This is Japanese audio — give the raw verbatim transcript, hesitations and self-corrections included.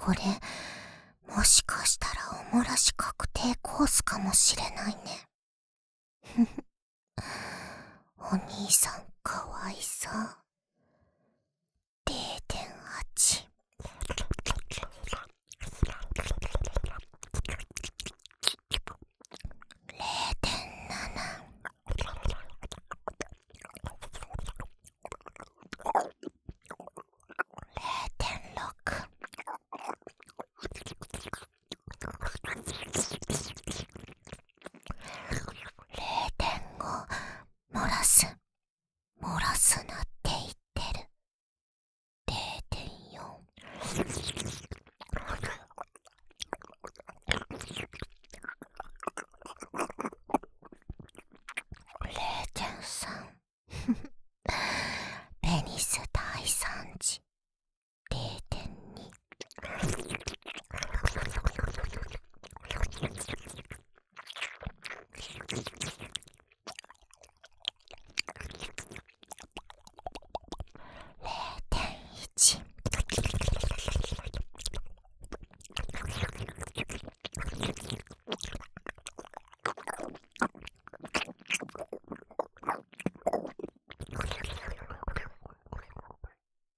これ、もしかしたらおもらし確定コースかもしれないね。お兄さんかわいそう。れいてんはち。れいてんなな。れいてんろく。れいてんご。漏らす。漏らすなって言ってる。れいてんよん。れいてんさん。ベニス大惨事。